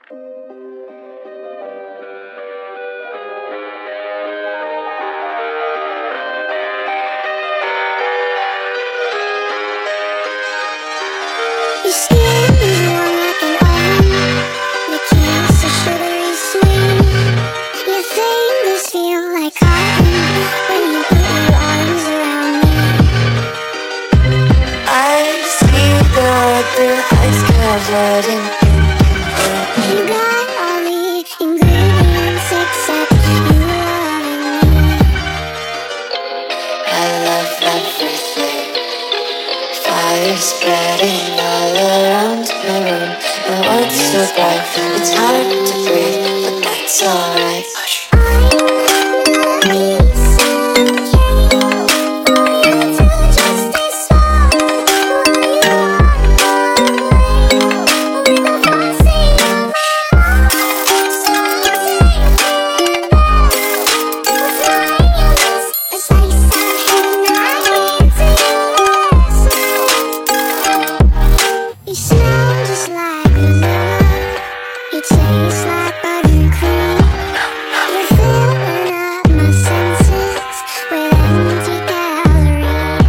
Your skin is warm like an oven. The kiss is sugary sweet. Your fingers feel like cotton when you put your arms around me. I see the world through eyes covered in pink. You got all the ingredients except you loving me. I love everything. Fire spreading all around the room. The world's so bright, it's hard to breathe, but that's alright. You smell just like vanilla. You taste like buttercream. You're filling up my senses with empty calories.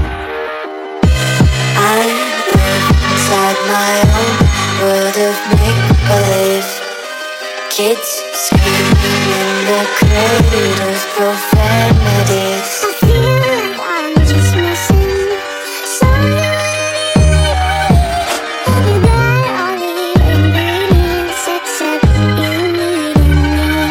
I live inside my own world of make-believe. Kids screaming in the cradles, profanities. I feel like I'm just missing something. You got all the ingredients except you needing me.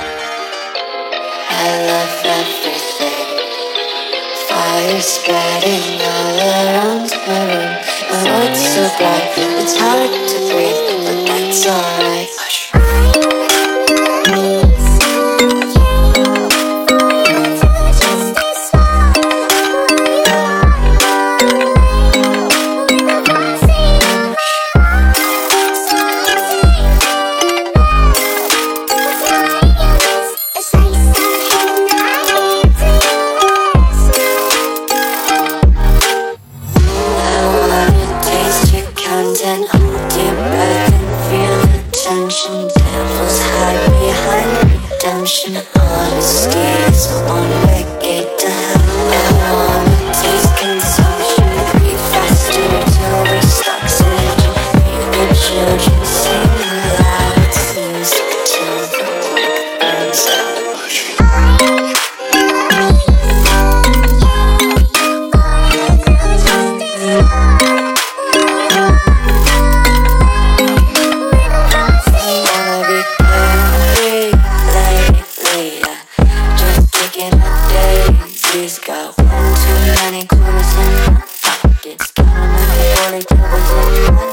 I love everything. Fire spreading all around the room. The world's so bright, it's hard to breathe, but that's alright. And hold your breath and feel the tension. Devils hide behind redemption. Honesty is a one-way gate to hell. I wanna taste consumption. Breathe faster till we stop surging. Hear the children sing aloud. It's music till the world burns out. Got one too many quarters in my pockets. Counting every 40 troubles in my